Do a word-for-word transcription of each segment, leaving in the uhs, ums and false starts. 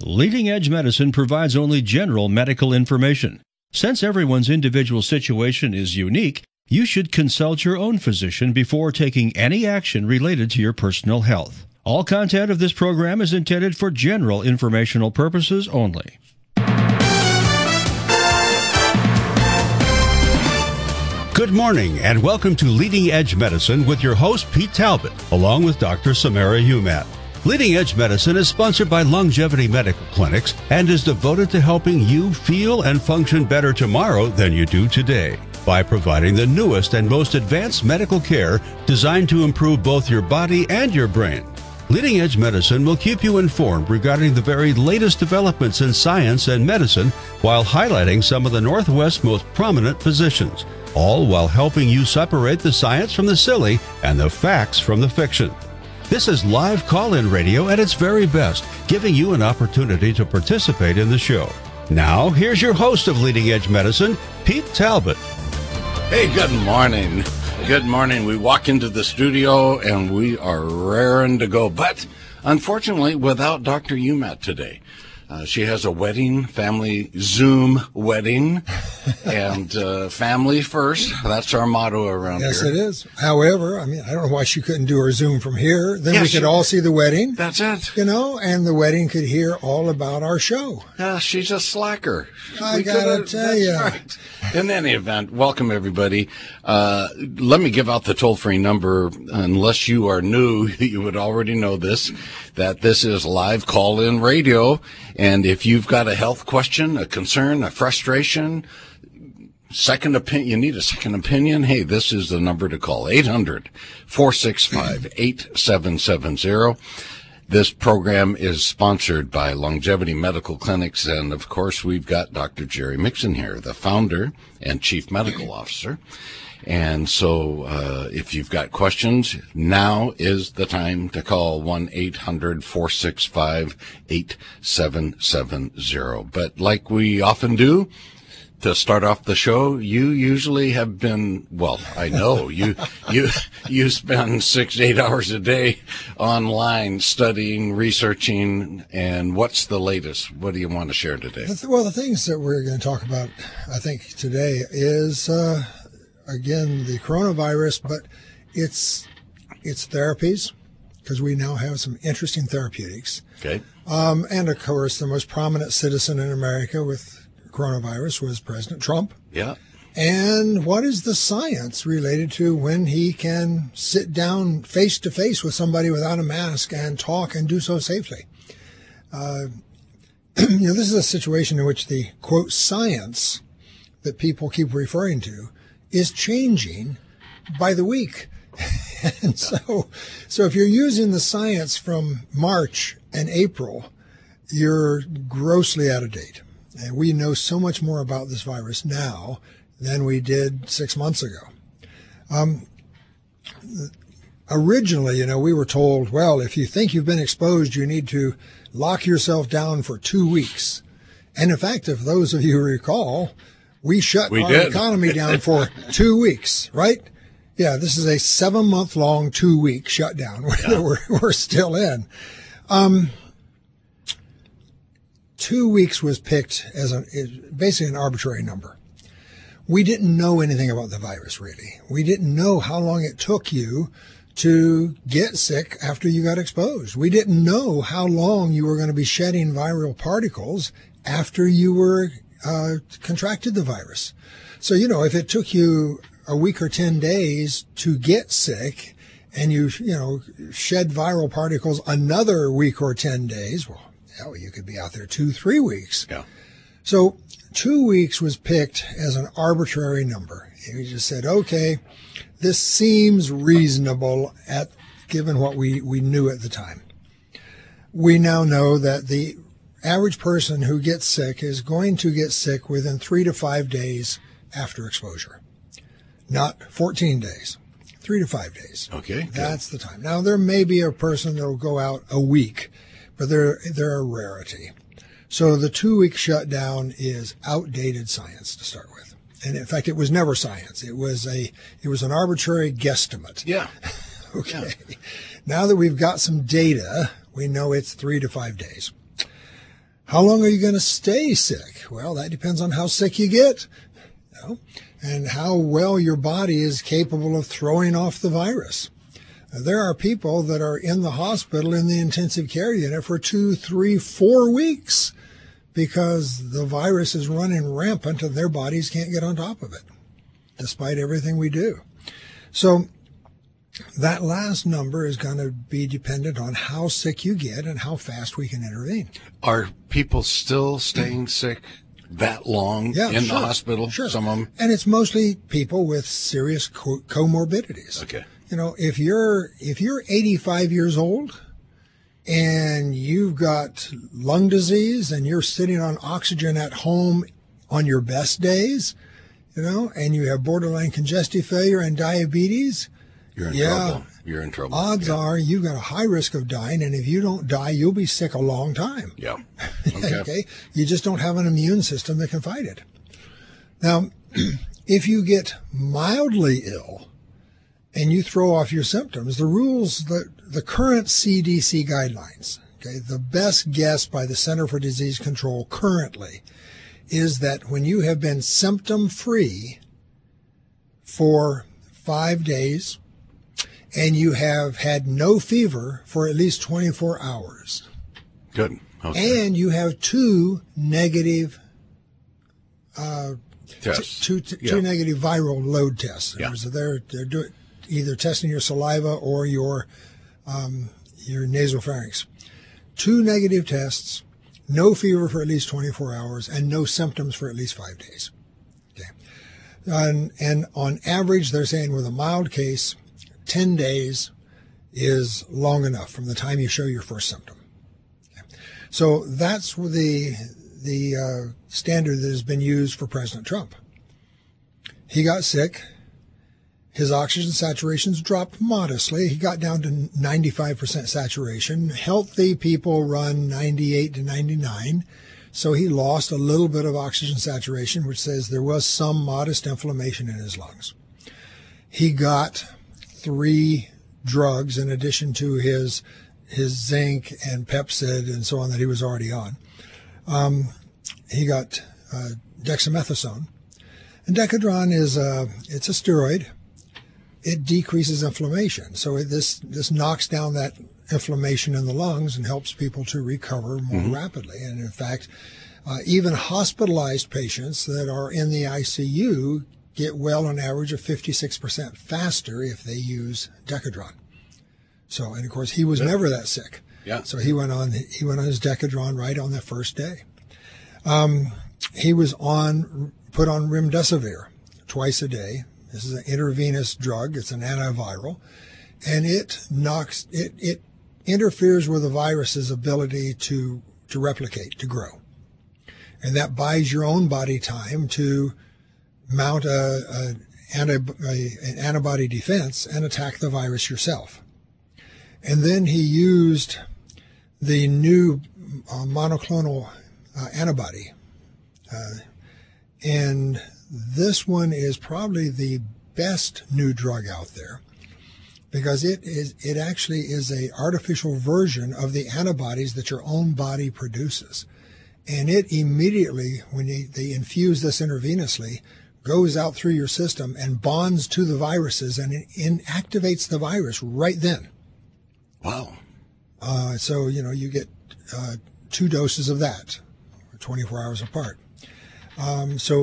Leading Edge Medicine provides only general medical information. Since everyone's individual situation is unique, you should consult your own physician before taking any action related to your personal health. All content of this program is intended for general informational purposes only. Good morning and welcome to Leading Edge Medicine with your host Pete Talbot, along with Doctor Samara Humat. Leading Edge Medicine is sponsored by Longevity Medical Clinics and is devoted to helping you feel and function better tomorrow than you do today by providing the newest and most advanced medical care designed to improve both your body and your brain. Leading Edge Medicine will keep you informed regarding the very latest developments in science and medicine while highlighting some of the Northwest's most prominent physicians, all while helping you separate the science from the silly and the facts from the fiction. This is live call-in radio at its very best, giving you an opportunity to participate in the show. Now, here's your host of Leading Edge Medicine, Pete Talbot. Hey, good morning. Good morning. We walk into the studio and we are raring to go, but unfortunately without Doctor Humat today. Uh, she has a wedding, family Zoom wedding, and uh, family first. That's our motto around yes, here. Yes, it is. However, I mean, I don't know why she couldn't do her Zoom from here. Then yeah, we she, could all see the wedding. That's it. You know, and the wedding could hear all about our show. Yeah, she's a slacker. I we gotta tell you. Right. In any event, welcome everybody. Uh, let me give out the toll-free number. Unless you are new, you would already know this, that this is live call-in radio. And if you've got a health question, a concern, a frustration, second opinion, you need a second opinion, hey, this is the number to call, eight hundred, four six five, eight seven seven zero. This program is sponsored by Longevity Medical Clinics, and of course we've got Doctor Jerry Mixon here, the founder and chief medical officer. And so uh if you've got questions, now is the time to call one eight hundred, four six five, eight seven seven zero. But like we often do, to start off the show, you usually have been, well, I know, you you you spend six to eight hours a day online studying, researching, and what's the latest? What do you want to share today? Well, the things that we're going to talk about, I think, today is, uh, again, the coronavirus, but it's it's therapies, because we now have some interesting therapeutics. Okay. Um, and, of course, the most prominent citizen in America with coronavirus was President Trump. Yeah. And what is the science related to when he can sit down face to face with somebody without a mask and talk and do so safely? Uh, you know, this is a situation in which the, quote, science that people keep referring to is changing by the week. And so, so if you're using the science from March and April, you're grossly out of date. And we know so much more about this virus now than we did six months ago. Um, originally, you know, we were told, well, if you think you've been exposed, you need to lock yourself down for two weeks. And in fact, if those of you recall, we shut we our did. economy down for two weeks, right? Yeah, this is a seven-month-long, two-week shutdown yeah. that we're, we're still in. Um, two weeks was picked as a, basically an arbitrary number. We didn't know anything about the virus, really. We didn't know how long it took you to get sick after you got exposed. We didn't know how long you were going to be shedding viral particles after you were uh, contracted the virus. So, you know, if it took you a week or ten days to get sick and you, you know, shed viral particles another week or ten days, well, hell, you could be out there two, three weeks. Yeah. So two weeks was picked as an arbitrary number. We just said, okay, this seems reasonable at given what we, we knew at the time. We now know that the average person who gets sick is going to get sick within three to five days after exposure. Not fourteen days, three to five days. Okay. That's the time. Now, there may be a person that will go out a week, but they're, they're a rarity. So the two-week shutdown is outdated science to start with. And in fact, it was never science. It was a, it was an arbitrary guesstimate. Yeah. Okay. Yeah. Now that we've got some data, we know it's three to five days. How long are you going to stay sick? Well, that depends on how sick you get, you know, and how well your body is capable of throwing off the virus. There are people that are in the hospital in the intensive care unit for two, three, four weeks because the virus is running rampant and their bodies can't get on top of it, despite everything we do. So that last number is going to be dependent on how sick you get and how fast we can intervene. Are people still staying sick that long yeah, in sure, the hospital? Sure. Some of them? And it's mostly people with serious co- comorbidities. Okay. You know, if you're if you're eighty-five years old and you've got lung disease and you're sitting on oxygen at home on your best days, you know, and you have borderline congestive failure and diabetes, you're in yeah, trouble. You're in trouble. Odds yeah. are you've got a high risk of dying, and if you don't die, you'll be sick a long time. Yeah. Okay. Okay. You just don't have an immune system that can fight it. Now, if you get mildly ill and you throw off your symptoms, the rules, the, the current C D C guidelines, okay, the best guess by the Center for Disease Control currently is that when you have been symptom-free for five days and you have had no fever for at least twenty-four hours. Good. Okay. And you have two negative uh, tests. T- two, yeah. two negative viral load tests. Yeah. So they're they're doing either testing your saliva or your um, your nasopharynx. Two negative tests, no fever for at least twenty-four hours, and no symptoms for at least five days. Okay. And, and on average, they're saying with a mild case, ten days is long enough from the time you show your first symptom. Okay. So that's the the uh, standard that has been used for President Trump. He got sick. His oxygen saturations dropped modestly. He got down to ninety-five percent saturation. Healthy people run ninety-eight to ninety-nine. So he lost a little bit of oxygen saturation, which says there was some modest inflammation in his lungs. He got three drugs in addition to his his zinc and Pepcid and so on that he was already on. Um, he got uh, dexamethasone. And Decadron is a, it's a steroid. It decreases inflammation. So it, this this knocks down that inflammation in the lungs and helps people to recover more mm-hmm. rapidly. And in fact, uh, even hospitalized patients that are in the I C U get well on average of fifty-six percent faster if they use Decadron. So, and of course, he was yeah. never that sick. Yeah. So he went on he went on his Decadron right on that first day. Um, he was on put on remdesivir twice a day. This is an intravenous drug. It's an antiviral, and it knocks it it interferes with the virus's ability to to replicate, to grow, and that buys your own body time to mount a, a, anti, a an antibody defense and attack the virus yourself. And then he used the new uh, monoclonal uh, antibody, uh, and this one is probably the best new drug out there because it is it actually is a artificial version of the antibodies that your own body produces, and it immediately, when they, they infuse this intravenously, goes out through your system and bonds to the viruses and it inactivates the virus right then. Wow. Uh, so, you know, you get uh, two doses of that, twenty-four hours apart. Um, so,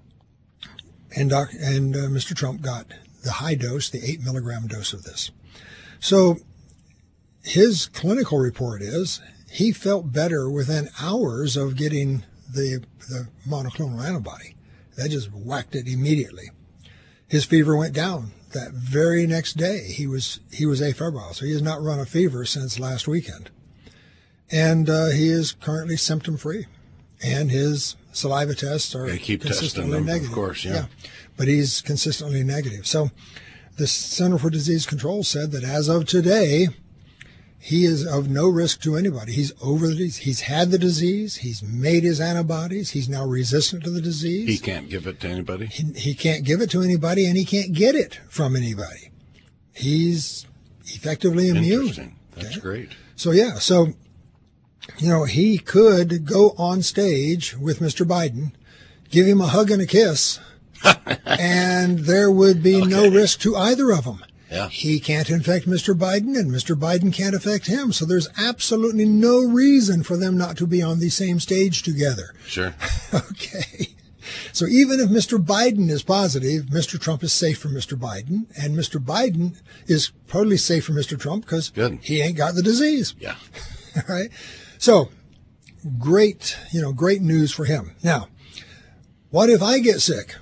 and, doc, and uh, Mister Trump got the high dose, the eight milligram dose of this. So his clinical report is he felt better within hours of getting the, the monoclonal antibody. That just whacked it immediately. His fever went down that very next day. He was he was afebrile, so he has not run a fever since last weekend, and uh, he is currently symptom free. And his saliva tests are yeah, keep consistently testing them, negative. Of course, yeah. yeah, but he's consistently negative. So, the Center for Disease Control said that as of today, he is of no risk to anybody. He's over the disease. He's had the disease. He's made his antibodies. He's now resistant to the disease. He can't give it to anybody? He, he can't give it to anybody, and he can't get it from anybody. He's effectively immune. Interesting. That's okay? great. So, yeah. So, You know, he could go on stage with Mister Biden, give him a hug and a kiss, and there would be okay. no risk to either of them. Yeah. He can't infect Mister Biden, and Mister Biden can't affect him. So there's absolutely no reason for them not to be on the same stage together. Sure. Okay. So even if Mister Biden is positive, Mister Trump is safe for Mister Biden, and Mister Biden is totally safe for Mister Trump because he ain't got the disease. Yeah. All right. So great, you know, great news for him. Now, what if I get sick?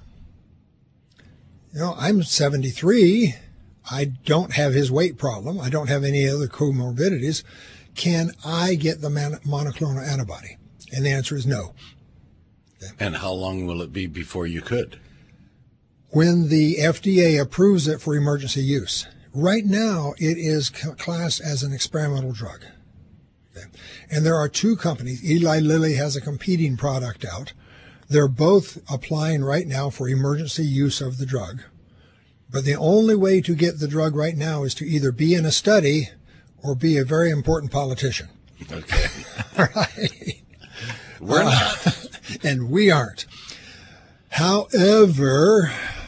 You know, I'm seventy-three. I don't have his weight problem. I don't have any other comorbidities. Can I get the man- monoclonal antibody? And the answer is no. Okay. And how long will it be before you could? When the F D A approves it for emergency use. Right now, it is classed as an experimental drug. Okay. And there are two companies. Eli Lilly has a competing product out. They're both applying right now for emergency use of the drug. But the only way to get the drug right now is to either be in a study or be a very important politician. Okay. All right. We're not. Uh, and we aren't. However,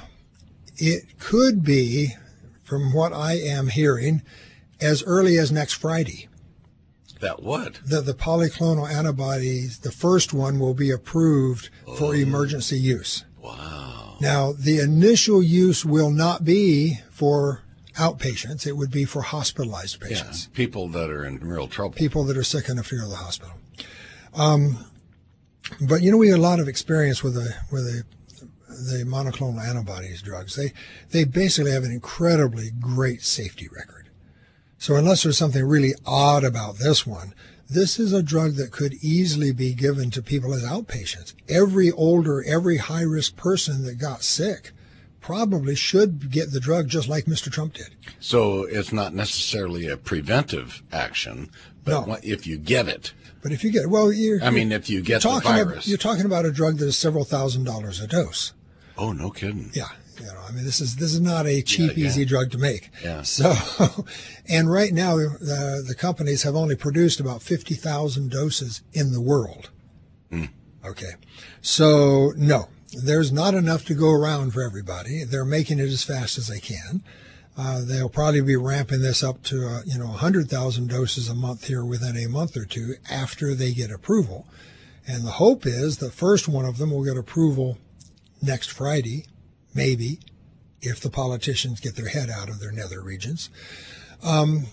it could be, from what I am hearing, as early as next Friday. That what? The, the polyclonal antibodies, the first one will be approved oh. for emergency use. Wow. Now, the initial use will not be for outpatients. It would be for hospitalized patients. Yeah, people that are in real trouble. People that are sick enough to go to the hospital. Um, but, you know, we have a lot of experience with the, with the, the monoclonal antibodies drugs. They, they basically have an incredibly great safety record. So unless there's something really odd about this one, this is a drug that could easily be given to people as outpatients. Every older, every high-risk person that got sick probably should get the drug just like Mister Trump did. So it's not necessarily a preventive action, but no. if you get it. But if you get it, well, you're, I mean, if you get the talking virus. About, you're talking about a drug that is several thousand dollars a dose. Oh, no kidding. Yeah. You know, I mean, this is this is not a cheap, yeah, yeah. easy drug to make. Yeah. So, and right now, the the companies have only produced about fifty thousand doses in the world. Mm. Okay. So, no, there's not enough to go around for everybody. They're making it as fast as they can. Uh, they'll probably be ramping this up to, uh, you know, one hundred thousand doses a month here within a month or two after they get approval. And the hope is the first one of them will get approval next Friday. Maybe, if the politicians get their head out of their nether regions. Um,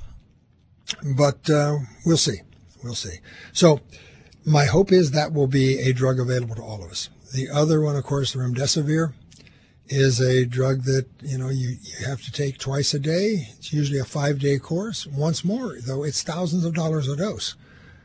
but uh, we'll see. We'll see. So my hope is that will be a drug available to all of us. The other one, of course, the remdesivir, is a drug that, you know, you, you have to take twice a day. It's usually a five-day course. Once more, though, it's thousands of dollars a dose.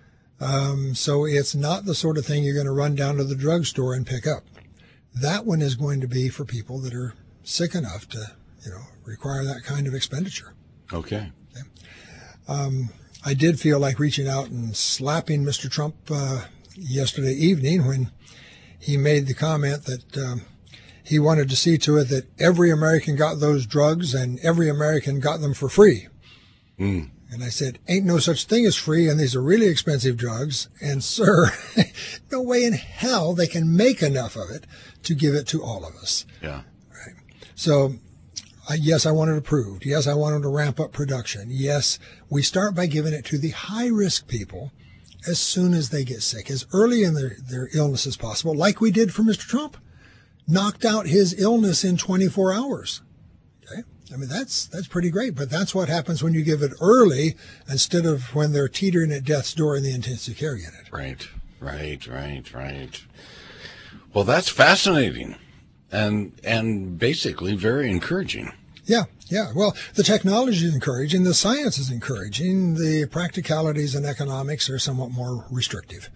Um, so it's not the sort of thing you're going to run down to the drugstore and pick up. That one is going to be for people that are sick enough to, you know, require that kind of expenditure. Okay. okay. Um, I did feel like reaching out and slapping Mister Trump uh, yesterday evening when he made the comment that um, he wanted to see to it that every American got those drugs and every American got them for free. Mm. And I said, ain't no such thing as free, and these are really expensive drugs. And, sir, no way in hell they can make enough of it to give it to all of us. Yeah. Right. So, uh, yes, I want it approved. Yes, I want them to ramp up production. Yes, we start by giving it to the high-risk people as soon as they get sick, as early in their, their illness as possible, like we did for Mister Trump. Knocked out his illness in twenty-four hours. Okay. I mean, that's that's pretty great, but that's what happens when you give it early instead of when they're teetering at death's door in the intensive care unit. Right, right, right, right. Well, that's fascinating and and basically very encouraging. Yeah, yeah. Well, the technology is encouraging, the science is encouraging, the practicalities and economics are somewhat more restrictive.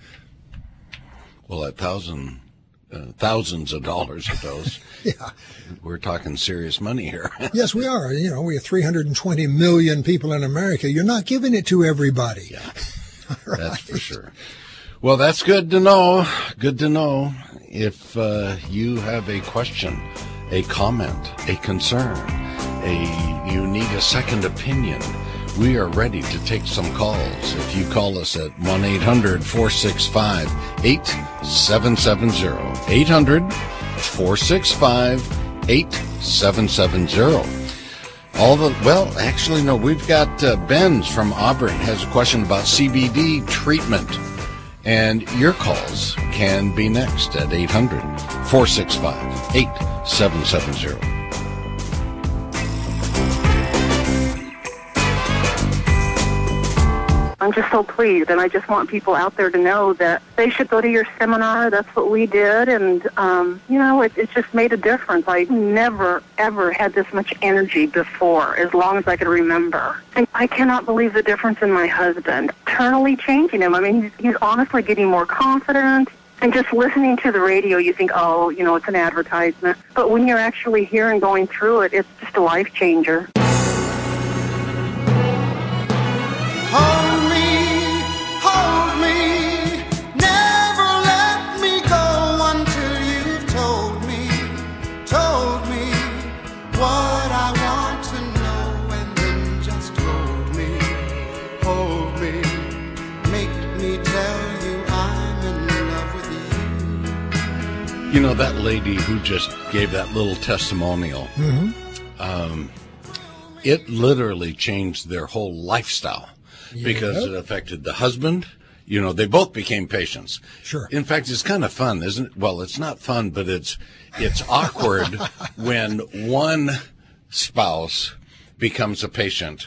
Well, at thousand... Uh, thousands of dollars a dose. Yeah. We're talking serious money here. Yes, we are. You know, we have three hundred twenty million people in America. You're not giving it to everybody. Yeah, right. That's for sure. Well, that's good to know. Good to know. If uh, you have a question, a comment, a concern, a you need a second opinion, we are ready to take some calls. If you call us at one eight hundred four six five eight seven seven zero, eight hundred four six five eight seven seven zero. All the, well, actually, no, we've got uh, Ben's from Auburn has a question about C B D treatment. And your calls can be next at eight hundred four six five eight seven seven zero. I'm just so pleased, and I just want people out there to know that they should go to your seminar. That's what we did, and, um, you know, it, it just made a difference. I never, ever had this much energy before, as long as I could remember. And I cannot believe the difference in my husband. Eternally changing him. I mean, he's, he's honestly getting more confident. And just listening to the radio, you think, oh, you know, it's an advertisement. But when you're actually here and going through it, it's just a life changer. You know, that lady who just gave that little testimonial, mm-hmm. um, it literally changed their whole lifestyle yeah. because it affected the husband. You know, they both became patients. Sure. In fact, it's kind of fun, isn't it? Well, it's not fun, but it's it's awkward when one spouse becomes a patient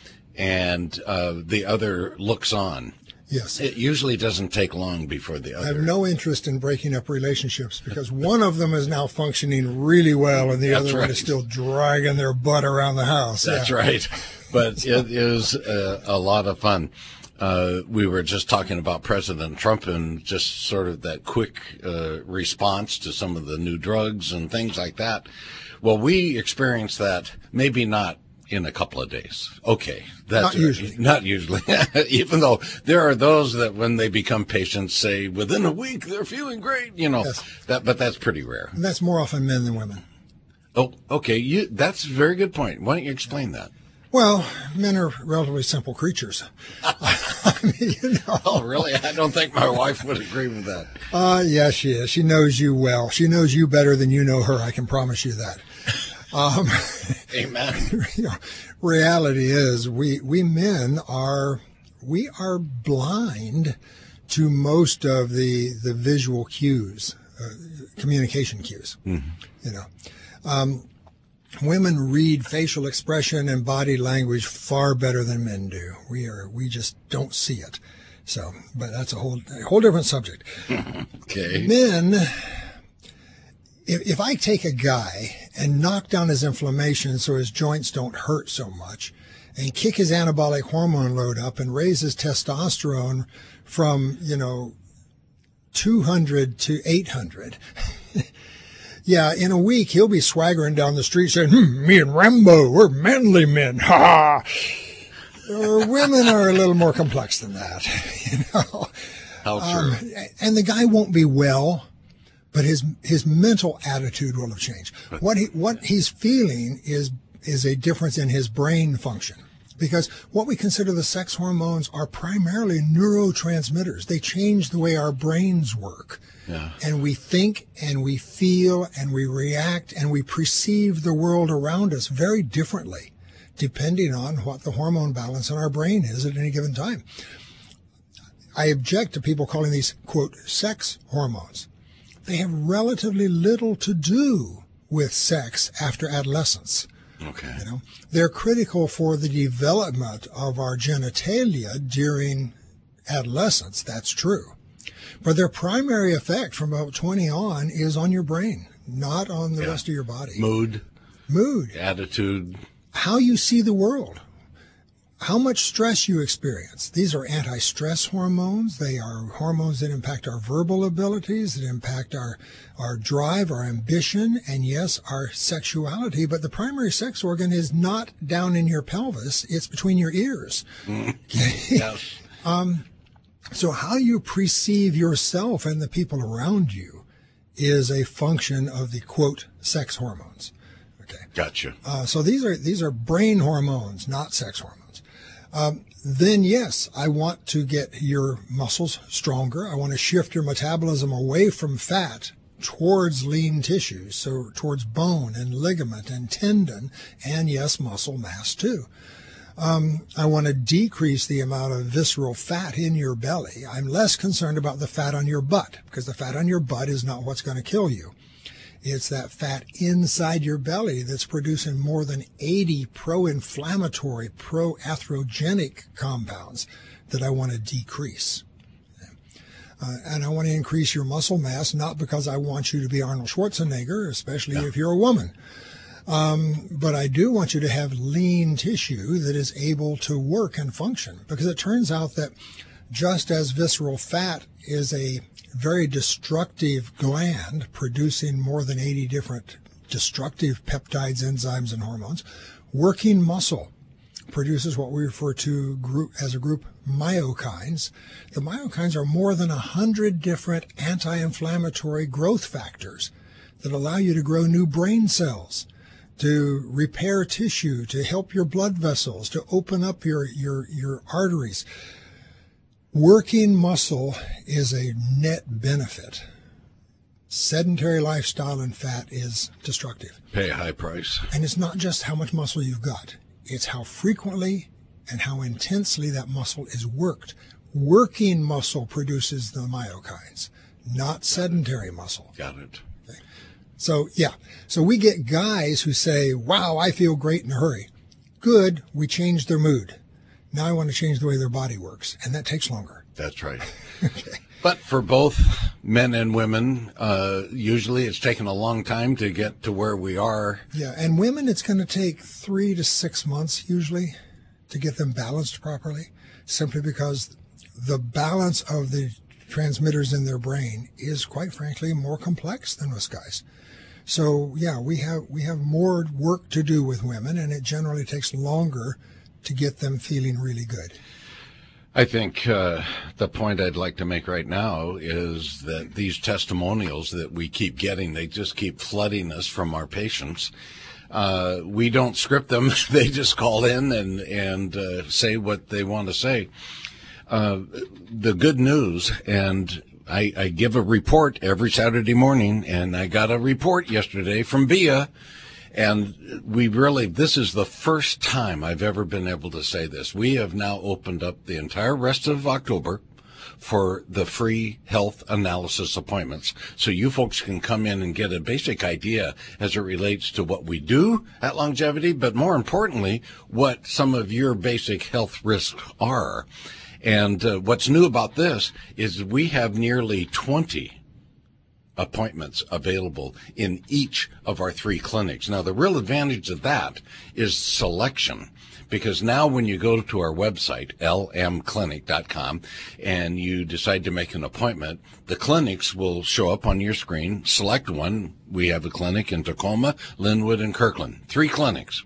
and uh, the other looks on. Yes. It usually doesn't take long before the other. I have no interest in breaking up relationships because one of them is now functioning really well and the That's other right. one is still dragging their butt around the house. That's yeah. right. But it is a, a lot of fun. Uh, we were just talking about President Trump and just sort of that quick uh, response to some of the new drugs and things like that. Well, we experienced that, maybe not in a couple of days. Okay. That's not usually. Not usually. Even though there are those that when they become patients say within a week they're feeling great, you know, yes. that, but that's pretty rare. And that's more often men than women. Oh, okay. You, that's a very good point. Why don't you explain that? Well, men are relatively simple creatures. I mean, you know. Oh, really? I don't think my wife would agree with that. Uh, yeah, she is. She knows you well. She knows you better than you know her. I can promise you that. Um, Amen. You know, reality is we, we men are, we are blind to most of the, the visual cues, uh, communication cues, mm-hmm. you know. Um, women read facial expression and body language far better than men do. We are, we just don't see it. So, but that's a whole, a whole different subject. Okay. Men, if, if I take a guy and knock down his inflammation so his joints don't hurt so much and kick his anabolic hormone load up and raise his testosterone from, you know, two hundred to eight hundred, yeah, in a week, he'll be swaggering down the street saying, hmm, me and Rambo, we're manly men. Ha ha. Uh, women are a little more complex than that, you know. How true. Um, and the guy won't be well, but his his mental attitude will have changed. What he what he's feeling is is a difference in his brain function. Because what we consider the sex hormones are primarily neurotransmitters. They change the way our brains work. Yeah. And we think and we feel and we react and we perceive the world around us very differently, depending on what the hormone balance in our brain is at any given time. I object to people calling these, quote, sex hormones. They have relatively little to do with sex after adolescence. Okay. You know, they're critical for the development of our genitalia during adolescence. That's true. But their primary effect from about twenty on is on your brain, not on the yeah. rest of your body. Mood. Mood. Attitude. How you see the world. How much stress you experience. These are anti-stress hormones. They are hormones that impact our verbal abilities, that impact our, our drive, our ambition, and yes, our sexuality. But the primary sex organ is not down in your pelvis. It's between your ears. Mm. Yes. um, so how you perceive yourself and the people around you is a function of the, quote, sex hormones. Okay. Gotcha. Uh, so these are, these are brain hormones, not sex hormones. um, then yes, I want to get your muscles stronger. I want to shift your metabolism away from fat towards lean tissues, so towards bone and ligament and tendon, and yes, muscle mass too. Um, I want to decrease the amount of visceral fat in your belly. I'm less concerned about the fat on your butt, because the fat on your butt is not what's going to kill you. It's that fat inside your belly that's producing more than eighty pro-inflammatory, pro-atherogenic compounds that I want to decrease. Uh, and I want to increase your muscle mass, not because I want you to be Arnold Schwarzenegger, especially yeah. if you're a woman. Um, but I do want you to have lean tissue that is able to work and function, because it turns out that just as visceral fat is a very destructive gland producing more than eighty different destructive peptides, enzymes, and hormones, working muscle produces what we refer to group, as a group myokines. The myokines are more than one hundred different anti-inflammatory growth factors that allow you to grow new brain cells, to repair tissue, to help your blood vessels, to open up your, your, your arteries. Working muscle is a net benefit. Sedentary lifestyle and fat is destructive. Pay a high price. And it's not just how much muscle you've got. It's how frequently and how intensely that muscle is worked. Working muscle produces the myokines, not sedentary muscle. Got it. Okay. So, yeah. So we get guys who say, wow, I feel great in a hurry. Good. We changed their mood. Now I want to change the way their body works, and that takes longer. That's right. Okay. But for both men and women, uh, usually it's taken a long time to get to where we are. Yeah, and women, it's going to take three to six months usually to get them balanced properly, simply because the balance of the transmitters in their brain is, quite frankly, more complex than with guys. So, yeah, we have we have more work to do with women, and it generally takes longer to get them feeling really good. I think uh, the point I'd like to make right now is that these testimonials that we keep getting, they just keep flooding us from our patients. Uh, we don't script them. They just call in and, and uh, say what they want to say. Uh, the good news, and I, I give a report every Saturday morning, and I got a report yesterday from Bia. And we really, this is the first time I've ever been able to say this. We have now opened up the entire rest of October for the free health analysis appointments. So you folks can come in and get a basic idea as it relates to what we do at Longevity, but more importantly, what some of your basic health risks are. And uh, what's new about this is we have nearly twenty appointments available in each of our three clinics. Now, the real advantage of that is selection, because now when you go to our website, l m clinic dot com, and you decide to make an appointment, the clinics will show up on your screen. Select one. We have a clinic in Tacoma, Linwood, and Kirkland. Three clinics.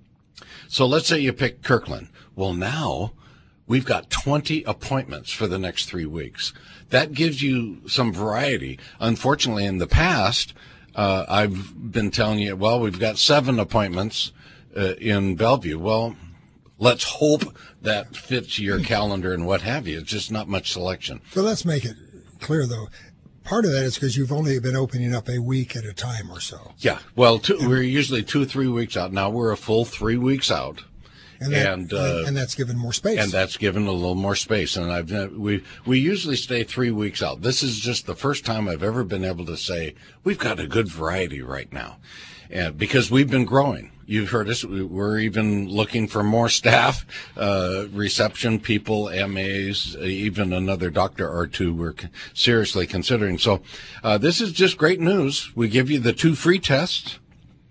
So let's say you pick Kirkland. Well, now we've got twenty appointments for the next three weeks. That gives you some variety. Unfortunately, in the past, uh, I've been telling you, well, we've got seven appointments uh, in Bellevue. Well, let's hope that fits your calendar and what have you. It's just not much selection. So let's make it clear, though. Part of that is because you've only been opening up a week at a time or so. Yeah. Well, two, we're usually two, three weeks out. Now we're a full three weeks out. And, that, and, uh, and that's given more space. And that's given a little more space. And I've we we usually stay three weeks out. This is just the first time I've ever been able to say we've got a good variety right now, and because we've been growing. You've heard us. We're even looking for more staff, uh, reception people, M As, even another doctor or two we're seriously considering. So uh, this is just great news. We give you the two free tests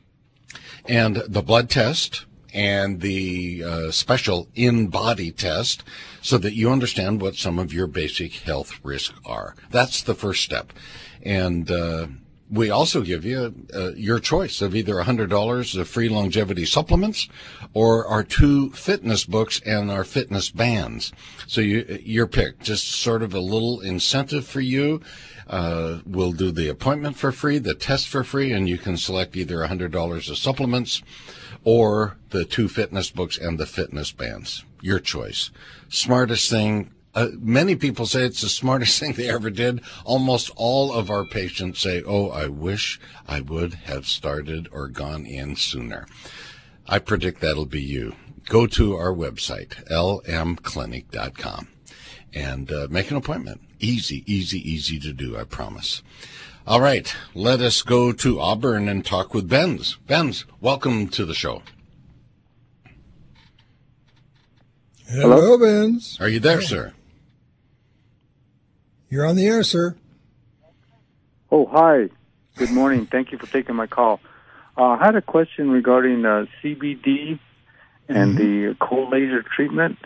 and the blood test and the uh, special in-body test so that you understand what some of your basic health risks are. That's the first step. And uh, we also give you uh, your choice of either one hundred dollars of free longevity supplements or our two fitness books and our fitness bands. So you, your pick, just sort of a little incentive for you. Uh, we'll do the appointment for free, the test for free, and you can select either one hundred dollars of supplements or the two fitness books and the fitness bands. your choice. Smartest thing. Uh, many people say it's the smartest thing they ever did. Almost all of our patients say, oh, I wish I would have started or gone in sooner. I predict that'll be you. Go to our website, l m clinic dot com, and uh, make an appointment. Easy, easy, easy to do, I promise. All right, let us go to Auburn and talk with Benz. Benz, welcome to the show. Hello, Hello Benz. Are you there, hey. sir? You're on the air, sir. Oh, hi. Good morning. Thank you for taking my call. Uh, I had a question regarding uh, C B D and mm-hmm. the cold laser treatment.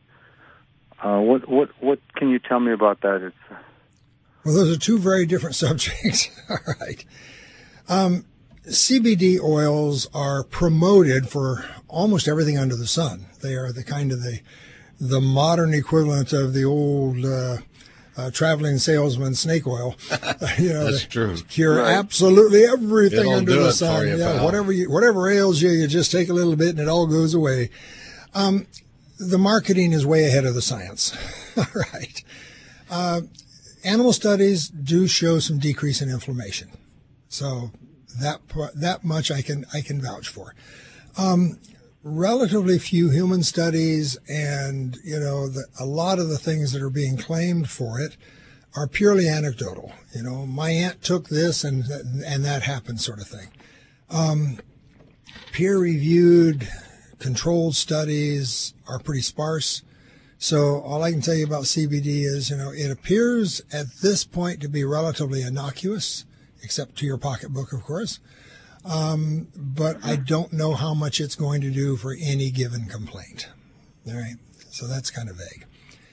Uh, what what what can you tell me about that? It's uh... Well, those are two very different subjects. All right. Um, C B D oils are promoted for almost everything under the sun. They are the kind of the the modern equivalent of the old uh, uh, traveling salesman snake oil. you know, That's true. Cure right. absolutely everything It'll under do the it sun. for you, yeah, pal. whatever you, whatever ails you, you just take a little bit and it all goes away. Um, the marketing is way ahead of the science. All right. Uh, animal studies do show some decrease in inflammation, so that that much I can I can vouch for. Um, relatively few human studies, and you know the, a lot of the things that are being claimed for it are purely anecdotal. You know, my aunt took this and and that happened, sort of thing. Um, peer-reviewed, controlled studies are pretty sparse. So all I can tell you about C B D is, you know, it appears at this point to be relatively innocuous, except to your pocketbook, of course. Um, but I don't know how much it's going to do for any given complaint. All right. So that's kind of vague.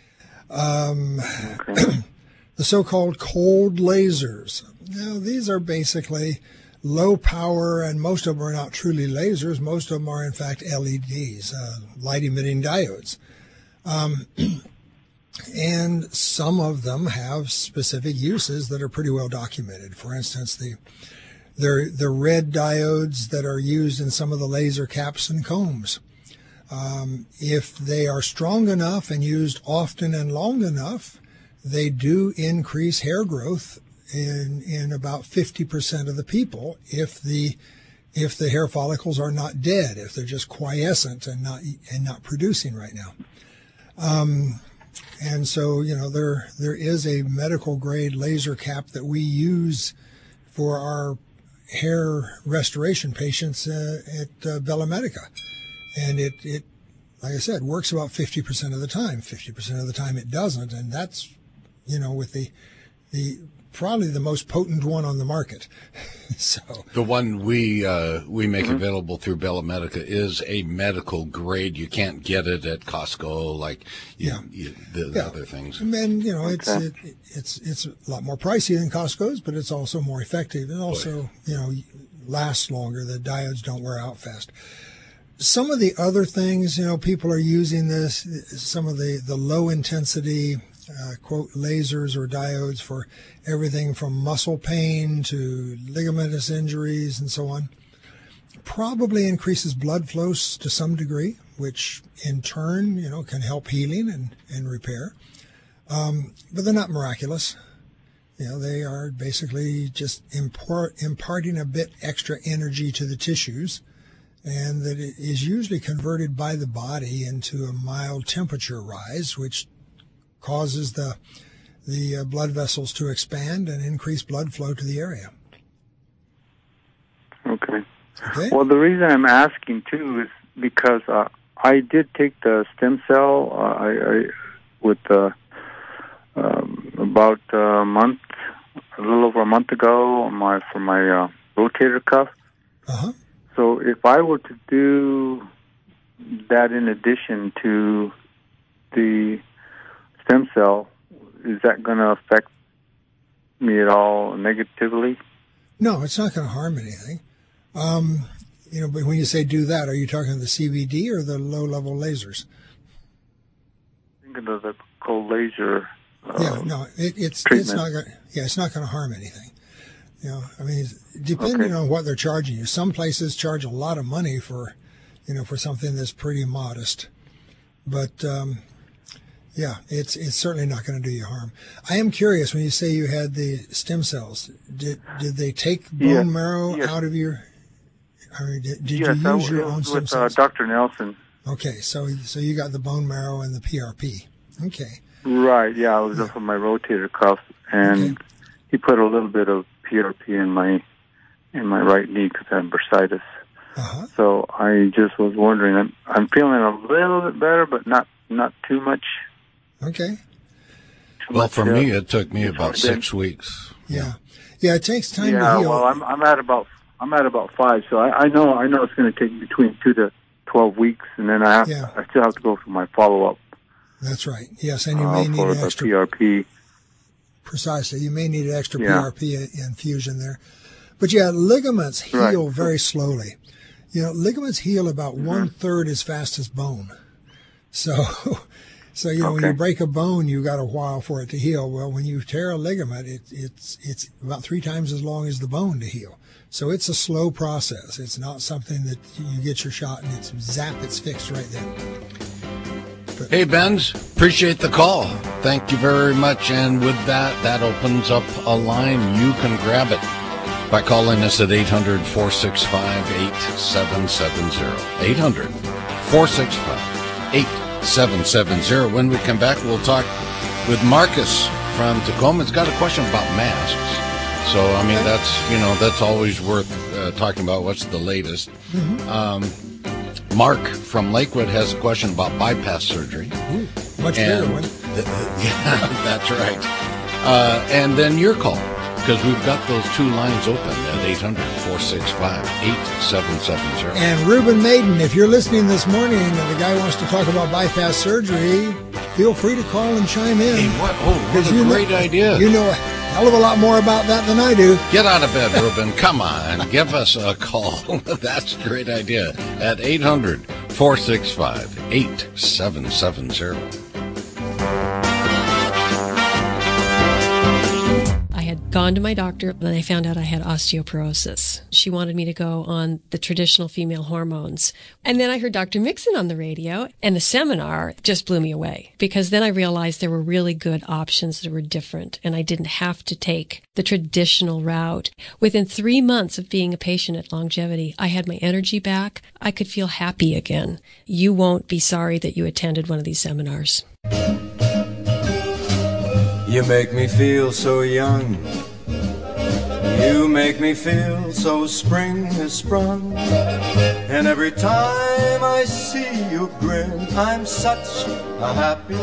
Um, okay. The so-called cold lasers. Now, these are basically low power, and most of them are not truly lasers. Most of them are, in fact, L E Ds, uh, light-emitting diodes. Um, and some of them have specific uses that are pretty well documented. For instance, the the, the red diodes that are used in some of the laser caps and combs. Um, if they are strong enough and used often and long enough, they do increase hair growth in in about fifty percent of the people if the if the hair follicles are not dead, if they're just quiescent and not and not producing right now. Um, and so, you know, there there is a medical grade laser cap that we use for our hair restoration patients uh, at uh, Bella Medica. And it, it, like I said, works about fifty percent of the time. fifty percent of the time it doesn't. And that's, you know, with the, the, probably the most potent one on the market. So the one we uh, we make mm-hmm. available through Bella Medica is a medical grade. You can't get it at Costco like you, yeah. you, the, the yeah. other things. And you know, okay. it's it, it's it's a lot more pricey than Costco's, but it's also more effective and also Boy. you know lasts longer. The diodes don't wear out fast. Some of the other things, you know, people are using this. Some of the the low intensity. Uh, quote, lasers or diodes for everything from muscle pain to ligamentous injuries and so on. Probably increases blood flow to some degree, which in turn, you know, can help healing and, and repair. Um, but they're not miraculous. You know, they are basically just impart, imparting a bit extra energy to the tissues, and that it is usually converted by the body into a mild temperature rise, which causes the the uh, blood vessels to expand and increase blood flow to the area. Okay. Okay. Well, the reason I'm asking too is because uh, I did take the stem cell. Uh, I, I with uh, um, about a month, a little over a month ago, on my for my uh, rotator cuff. Uh huh. So if I were to do that in addition to the stem cell, is that going to affect me at all negatively? No, it's not going to harm anything. Um, you know, but when you say do that, are you talking the C B D or the low-level lasers? Thinking of the cold laser. Uh, yeah, no, it, it's treatment. it's not going. Yeah, it's not going to harm anything. You know, I mean, depending okay. on what they're charging you. Some places charge a lot of money for, you know, for something that's pretty modest. But um, yeah, it's it's certainly not going to do you harm. I am curious, when you say you had the stem cells, did did they take bone Yes. marrow Yes. out of your? I mean, did, did yes, you I use was your own stem with uh, cells? Doctor Nelson. Okay, so so you got the bone marrow and the P R P. Okay. Right, yeah, I was Yeah. up on my rotator cuff, and Okay. he put a little bit of P R P in my in my right knee because I have bursitis. Uh-huh. So I just was wondering. I'm I'm feeling a little bit better, but not not too much. Okay. Too Well, much, for uh, me, it took me it's about only been- six weeks. Yeah. Yeah, it takes time Yeah, to heal. well, I'm I'm at about I'm at about five, so I, I know I know it's going to take between two to twelve weeks, and then I have Yeah. I still have to go for my follow up That's right. Yes, and you uh, may need for an the extra. P R P. Precisely. You may need an extra Yeah. P R P in- infusion there. But yeah, ligaments heal Right. very slowly. You know, ligaments heal about Mm-hmm. one third as fast as bone. So, so you know, when Okay. you break a bone, you got a while for it to heal. Well, when you tear a ligament, it, it's it's about three times as long as the bone to heal. So it's a slow process. It's not something that you get your shot and it's zap, it's fixed right then. Hey, Benz, appreciate the call. Thank you very much. And with that, that opens up a line. You can grab it by calling us at eight hundred, four six five, eight seven seven zero. eight hundred, four six five, eight seven seven zero. When we come back, we'll talk with Marcus from Tacoma. He's got a question about masks. So, I mean, that's, you know, that's always worth uh, talking about. What's the latest? Mm-hmm. Um, Mark from Lakewood has a question about bypass surgery. Ooh, much bigger And- one. Yeah, that's right. Uh, and then your call, because we've got those two lines open at eight hundred, four six five, eight seven seven zero. And Reuben Maiden, if you're listening this morning and the guy wants to talk about bypass surgery, feel free to call and chime in. Hey, what? Oh, what 'Cause a you know- great idea. You know a hell of a lot more about that than I do. Get out of bed, Ruben. Come on. Give us a call. That's a great idea. At eight hundred, four six five, eight seven seven zero. I had gone to my doctor and I found out I had osteoporosis. She wanted me to go on the traditional female hormones. And then I heard Doctor Mixon on the radio, and the seminar just blew me away, because then I realized there were really good options that were different, and I didn't have to take the traditional route. Within three months of being a patient at Longevity, I had my energy back. I could feel happy again. You won't be sorry that you attended one of these seminars. You make me feel so young. You make me feel so spring has sprung. And every time I see you grin, I'm such a happy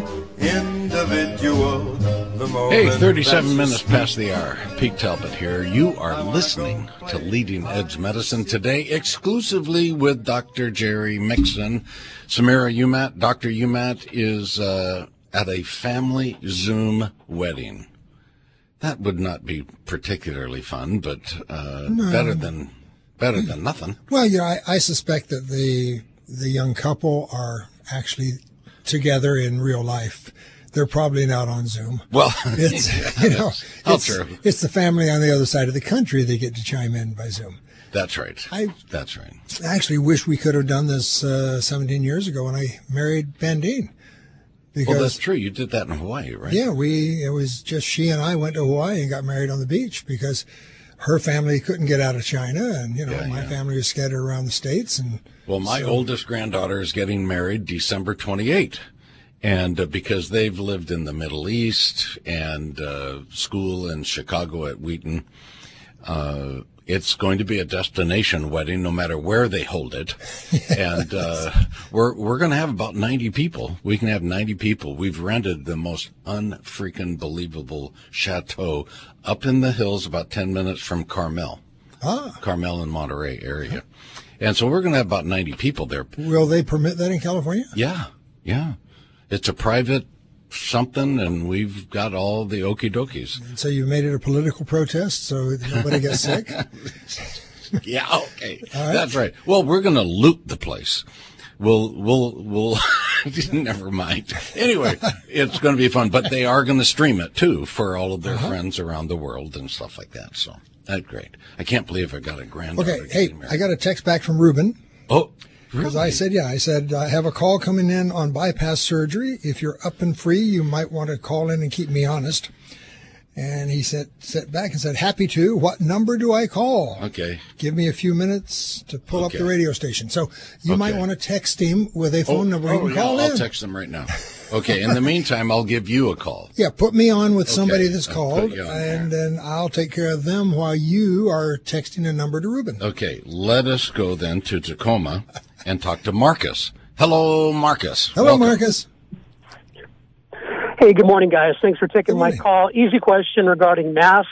individual. The moment Hey, thirty-seven that you minutes speak- past the hour. Pete Talbot here. You are listening to Leading Edge Medicine today, exclusively with Doctor Jerry Mixon. Samira Umat. Doctor Umat is uh, at a family Zoom wedding. That would not be particularly fun, but uh, better than better than nothing. Well, you know, I, I suspect that the the young couple are actually together in real life. They're probably not on Zoom. Well, It's you know, how it's, true. it's the family on the other side of the country that get to chime in by Zoom. That's right. I That's right. I actually wish we could have done this uh, seventeen years ago when I married Bandine. Because Well, that's true. You did that in Hawaii, right? yeah, we it was just she and I went to Hawaii and got married on the beach because her family couldn't get out of China, and you know Yeah, my yeah. family was scattered around the states. And Well, my so- oldest granddaughter is getting married December twenty-eighth. And uh, because they've lived in the Middle East and uh, school in Chicago at Wheaton, uh, it's going to be a destination wedding no matter where they hold it. And uh, we're we're going to have about ninety people. We can have ninety people. We've rented the most unfreaking believable chateau up in the hills about ten minutes from Carmel. ah, Carmel and Monterey area. And so we're going to have about ninety people there. will they permit that in California? Yeah, yeah. It's a private something, and we've got all the okie dokies. So you made it a political protest, so nobody gets sick. Yeah, okay. That's right. Well, we're going to loot the place. We'll, we'll, we'll, never mind. Anyway, it's going to be fun, but they are going to stream it too for all of their Uh-huh. friends around the world and stuff like that. So that's great. I can't believe I got a granddaughter. Okay, hey, getting married. I got a text back from Ruben. Oh, Because I said, yeah, I said, I have a call coming in on bypass surgery. If you're up and free, you might want to call in and keep me honest. And he said, sat back and said, happy to. What number do I call? Okay. Give me a few minutes to pull Okay. up the radio station. So you Okay. might want to text him with a phone oh, number. Oh, You can yeah, call I'll in. text them right now. Okay. In the meantime, I'll give you a call. Yeah, put me on with somebody Okay, that's I'll called, put you on and then I'll take care of them while you are texting a number to Ruben. Okay. Let us go then to Tacoma and talk to Marcus. Hello, Marcus. Hello, Welcome. Marcus. Hey, good morning, guys. Thanks for taking Good my morning. call. Easy question regarding masks.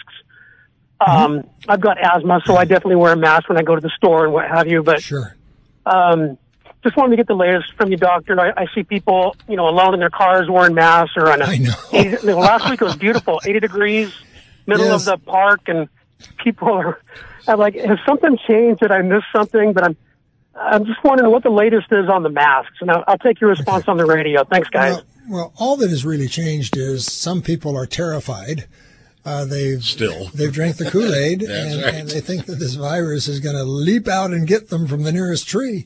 Um, Mm-hmm. I've got asthma, so I definitely wear a mask when I go to the store and what have you. But Sure. um, just wanted to get the latest from you, doctor. I, I see people, you know, alone in their cars wearing masks or on a. I know. eighty, you know, last week it was beautiful, eighty degrees, middle Yes. of the park, and people are. I'm like, has something changed? Did I miss something? But I'm. I'm just wondering what the latest is on the masks, and I'll, I'll take your response on the radio. Thanks, guys. Well, well, all that has really changed is some people are terrified. Uh, they've Still. they've drank the Kool-Aid, That's and, right. and they think that this virus is going to leap out and get them from the nearest tree.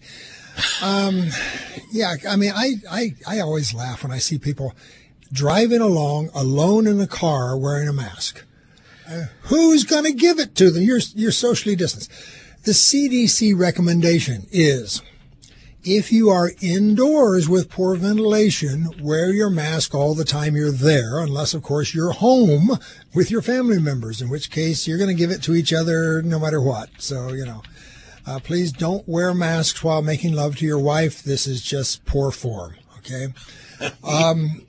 Um, yeah, I mean, I, I, I always laugh when I see people driving along alone in a car wearing a mask. Uh, who's going to give it to them? You're, you're socially distanced. The C D C recommendation is if you are indoors with poor ventilation, wear your mask all the time you're there, unless, of course, you're home with your family members, in which case you're going to give it to each other no matter what. So, you know, uh, please don't wear masks while making love to your wife. This is just poor form, okay? Um,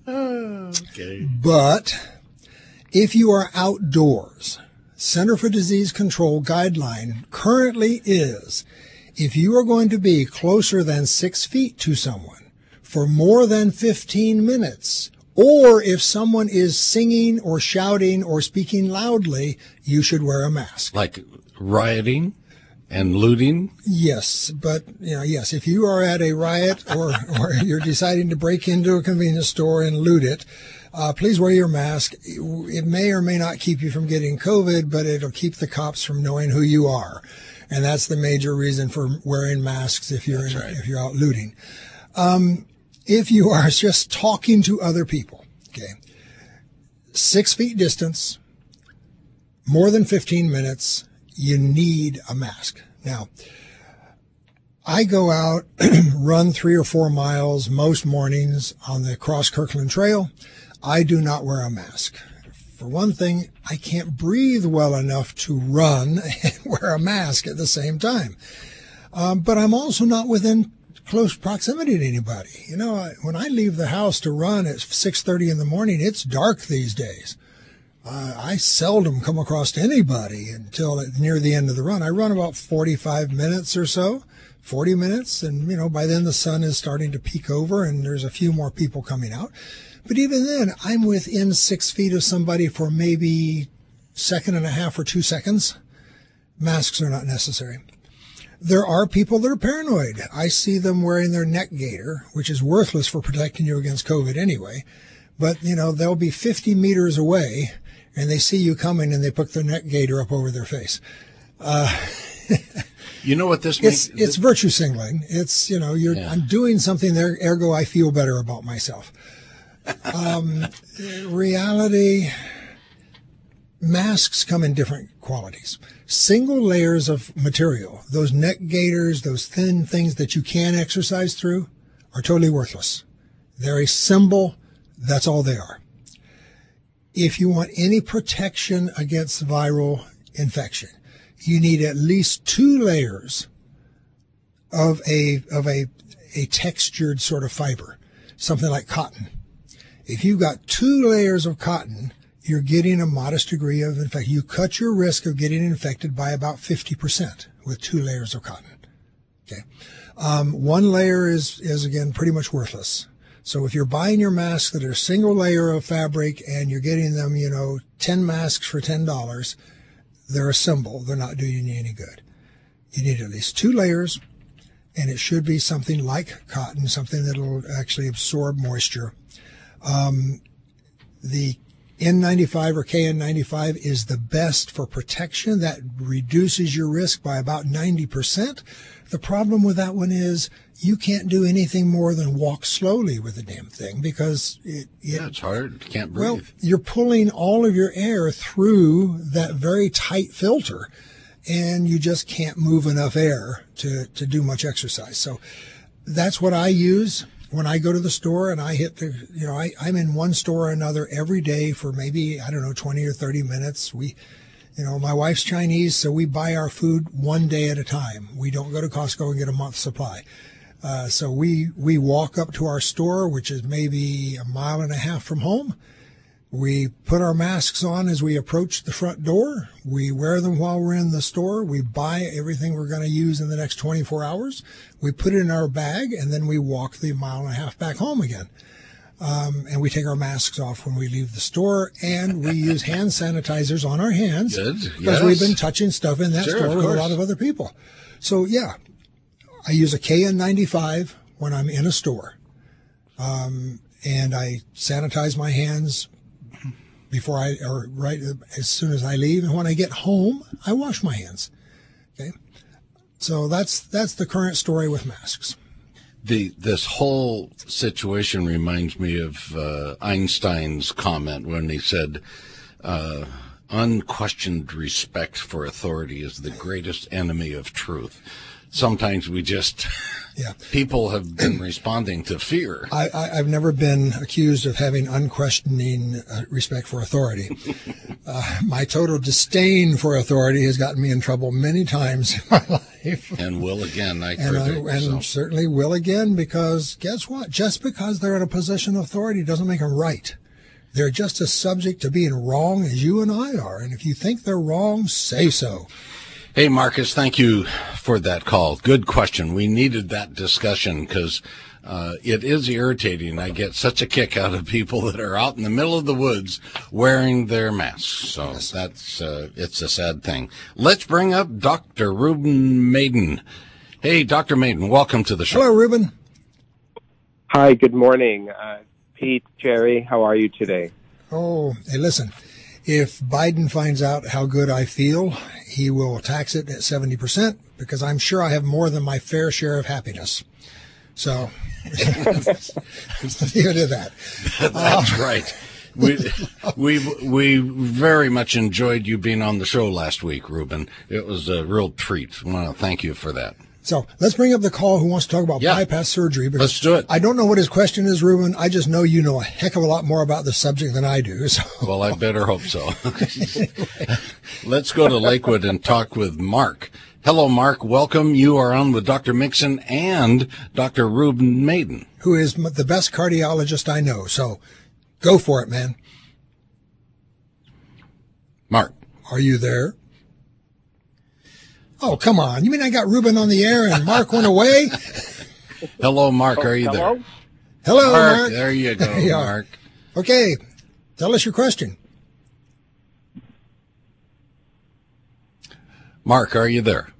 Okay. but if you are outdoors, Center for Disease Control guideline currently is if you are going to be closer than six feet to someone for more than fifteen minutes, or if someone is singing or shouting or speaking loudly, you should wear a mask. Like rioting and looting? Yes, but you know, yes, if you are at a riot or, or you're deciding to break into a convenience store and loot it, uh, please wear your mask. It may or may not keep you from getting COVID, but it'll keep the cops from knowing who you are. And that's the major reason for wearing masks if you're in, right. if you're out looting. Um, if you are just talking to other people, okay, six feet distance, more than fifteen minutes, you need a mask. Now, I go out, run three or four miles most mornings on the Cross Kirkland Trail. I do not wear a mask. For one thing, I can't breathe well enough to run and wear a mask at the same time. Um, but I'm also not within close proximity to anybody. You know, I, when I leave the house to run at six thirty in the morning, it's dark these days. Uh, I seldom come across anybody until near the end of the run. I run about forty-five minutes or so, forty minutes, and, you know, by then the sun is starting to peek over and there's a few more people coming out. But even then, I'm within six feet of somebody for maybe a second and a half or two seconds. Masks are not necessary. There are people that are paranoid. I see them wearing their neck gaiter, which is worthless for protecting you against COVID anyway. But, you know, they'll be fifty meters away and they see you coming and they put their neck gaiter up over their face. Uh, You know what this it's, makes? it's virtue signaling. It's, you know, you're, Yeah. I'm doing something there, ergo I feel better about myself. Um, reality, masks come in different qualities. Single layers of material, those neck gaiters, those thin things that you can exercise through, are totally worthless. They're a symbol. That's all they are. If you want any protection against viral infection, you need at least two layers of a of a a textured sort of fiber, something like cotton. If you've got two layers of cotton, you're getting a modest degree of infection. You cut your risk of getting infected by about fifty percent with two layers of cotton. Okay. Um, one layer is, is again, pretty much worthless. So if you're buying your masks that are single layer of fabric and you're getting them, you know, ten masks for ten dollars, they're a symbol. They're not doing you any good. You need at least two layers, and it should be something like cotton, something that'll actually absorb moisture. Um, the N ninety-five or K N ninety-five is the best for protection. That reduces your risk by about ninety percent. The problem with that one is you can't do anything more than walk slowly with the damn thing because it, it yeah, it's hard. You can't breathe. Well, you're pulling all of your air through that very tight filter, and you just can't move enough air to, to do much exercise. So that's what I use when I go to the store and I hit the, you know, I, I'm in one store or another every day for maybe, I don't know, twenty or thirty minutes. We, you know, my wife's Chinese, so we buy our food one day at a time. We don't go to Costco and get a month's supply. Uh, so we, we walk up to our store, which is maybe a mile and a half from home. We put our masks on as we approach the front door. We wear them while we're in the store. We buy everything we're going to use in the next twenty-four hours. We put it in our bag, and then we walk the mile and a half back home again. Um, and we take our masks off when we leave the store, and we use hand sanitizers on our hands. Good. Because Yes. we've been touching stuff in that Sure, store of with a course. lot of other people. So, yeah, I use a K N ninety-five when I'm in a store. Um, and I sanitize my hands before I, or right as soon as I leave. And when I get home, I wash my hands. Okay. So that's, that's the current story with masks. The this whole situation reminds me of uh, Einstein's comment when he said, uh, unquestioned respect for authority is the greatest enemy of truth. Sometimes we just, yeah. people have been responding to fear. I, I, I've never been accused of having unquestioning uh, respect for authority. uh, my total disdain for authority has gotten me in trouble many times in my life. And will again, I And, I, predict. and so. certainly will again, because guess what? Just because they're in a position of authority doesn't make them right. They're just as subject to being wrong as you and I are. And if you think they're wrong, say so. Hey, Marcus, thank you for that call. Good question. We needed that discussion because uh, it is irritating. I get such a kick out of people that are out in the middle of the woods wearing their masks. So Yes. that's uh, it's a sad thing. Let's bring up Doctor Ruben Maiden. Hey, Doctor Maiden, welcome to the show. Hello, Ruben. Hi, good morning. Uh, Pete, Jerry, how are you today? Oh, hey, listen. If Biden finds out how good I feel, he will tax it at seventy percent because I'm sure I have more than my fair share of happiness. So, leave it at that. That's uh, right. We, we, we very much enjoyed you being on the show last week, Ruben. It was a real treat. I want to thank you for that. So let's bring up the call who wants to talk about Yeah. bypass surgery. Because Let's do it. I don't know what his question is, Ruben. I just know you know a heck of a lot more about the subject than I do. So. Well, I better hope so. Let's go to Lakewood and talk with Mark. Hello, Mark. Welcome. You are on with Doctor Mixon and Doctor Ruben Maiden, who is the best cardiologist I know. So go for it, man. Mark. Are you there? Oh, come on. You mean I got Ruben on the air and Mark went away? Hello, Mark. Are you Hello? there? Hello, Mark. Mark. There you go, There you are. Mark. Okay. Tell us your question. Mark, are you there?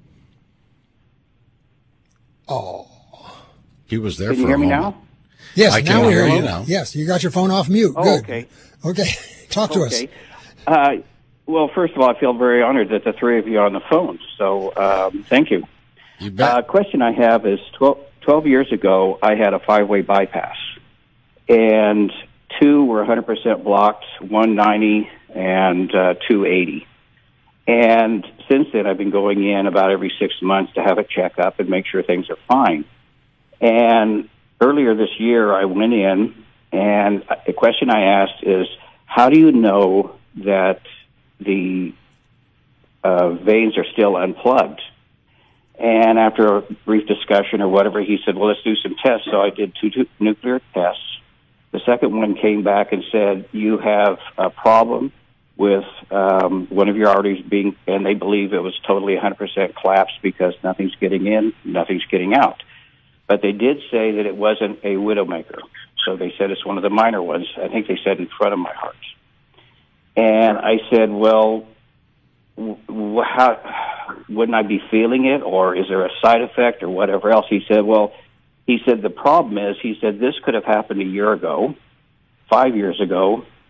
Oh. He was there Can for you hear a me moment. now? Yes, I now can we hear hear you now. Yes, you got your phone off mute. Oh, Good. okay. Okay. Talk to okay. us. Uh, well, first of all, I feel very honored that the three of you are on the phone. So, um, thank you. You bet. Uh, question I have is twelve, twelve years ago, I had a five-way bypass, and two were one hundred percent blocked, one ninety and uh, two eighty. And since then, I've been going in about every six months to have a checkup and make sure things are fine. And earlier this year, I went in, and the question I asked is, how do you know that the uh, veins are still unplugged? And after a brief discussion or whatever, he said, well, let's do some tests. So I did two, two nuclear tests. The second one came back and said, you have a problem with um, one of your arteries being, and they believe it was totally one hundred percent collapsed because nothing's getting in, nothing's getting out. But they did say that it wasn't a widowmaker. So they said it's one of the minor ones. I think they said in front of my heart. And I said, well, w- how wouldn't I be feeling it, or is there a side effect or whatever else? He said, well, he said the problem is, he said this could have happened a year ago, five years ago,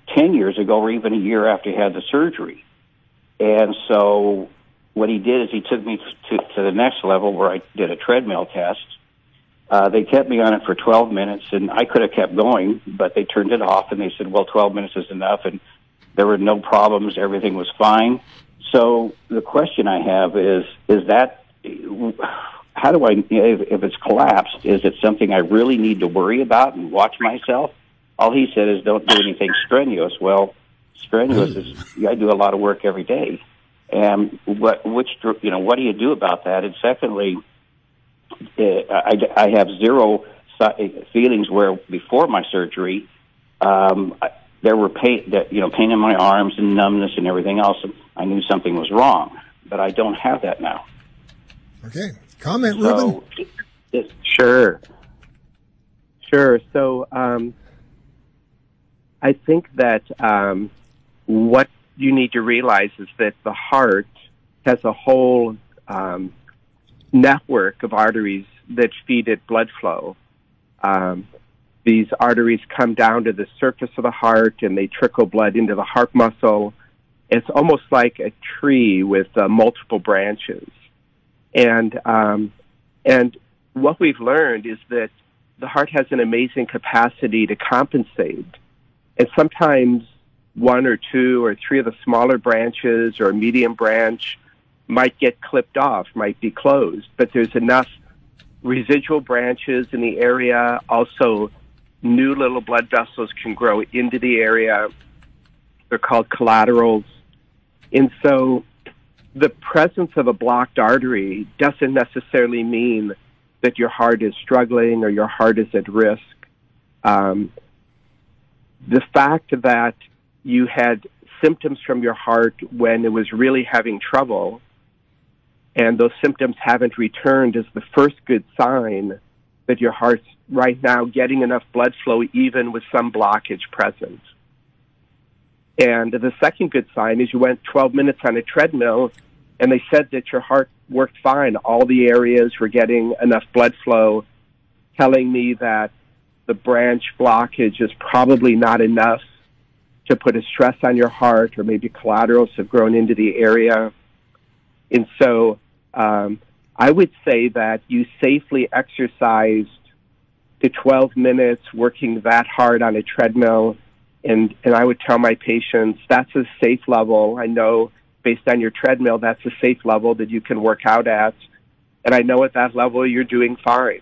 ten years ago or even a year after he had the surgery. And so what he did is he took me to, to the next level where I did a treadmill test. Uh, they kept me on it for twelve minutes, and I could have kept going, but they turned it off, and they said, well, twelve minutes is enough, and there were no problems. Everything was fine. So the question I have is, is that, how do I, if, if it's collapsed, is it something I really need to worry about and watch myself? All he said is don't do anything strenuous. Well, strenuous is, I do a lot of work every day. And what, which, you know, what do you do about that? And secondly, I, I have zero feelings where before my surgery, um, there were pain, that, you know, pain in my arms and numbness and everything else. I knew something was wrong, but I don't have that now. Okay. Comment, so, Ruben? Sure. Sure. So um, I think that um, what you need to realize is that the heart has a whole um, network of arteries that feed it blood flow. Um, these arteries come down to the surface of the heart and they trickle blood into the heart muscle. It's almost like a tree with uh, multiple branches. And um, and what we've learned is that the heart has an amazing capacity to compensate. And sometimes one or two or three of the smaller branches or a medium branch might get clipped off, might be closed. But there's enough residual branches in the area. Also, new little blood vessels can grow into the area. They're called collaterals. And so the presence of a blocked artery doesn't necessarily mean that your heart is struggling or your heart is at risk. Um, the fact that you had symptoms from your heart when it was really having trouble and those symptoms haven't returned is the first good sign that your heart's right now getting enough blood flow even with some blockage present. And the second good sign is you went twelve minutes on a treadmill and they said that your heart worked fine. All the areas were getting enough blood flow, telling me that the branch blockage is probably not enough to put a stress on your heart, or maybe collaterals have grown into the area. And so um, I would say that you safely exercised to twelve minutes working that hard on a treadmill. And, and I would tell my patients that's a safe level. I know based on your treadmill, that's a safe level that you can work out at. And I know at that level you're doing fine.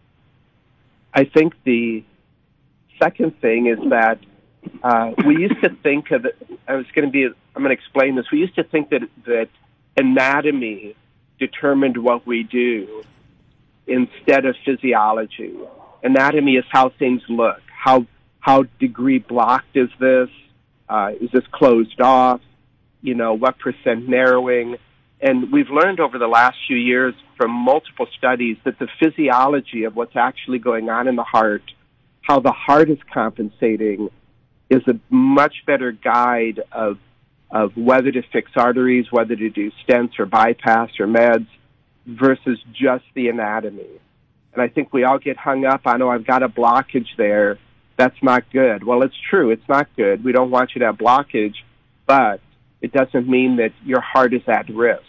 I think the second thing is that uh, we used to think of it, I was going to be, I'm going to explain this. We used to think that, that anatomy determined what we do instead of physiology. Anatomy is how things look. How how degree blocked is this? Uh, is this closed off? You know, what percent narrowing? And we've learned over the last few years from multiple studies that the physiology of what's actually going on in the heart, how the heart is compensating, is a much better guide of of whether to fix arteries, whether to do stents or bypass or meds, versus just the anatomy. And I think we all get hung up on, oh, I've got a blockage there. That's not good. Well, it's true. It's not good. We don't want you to have blockage, but it doesn't mean that your heart is at risk.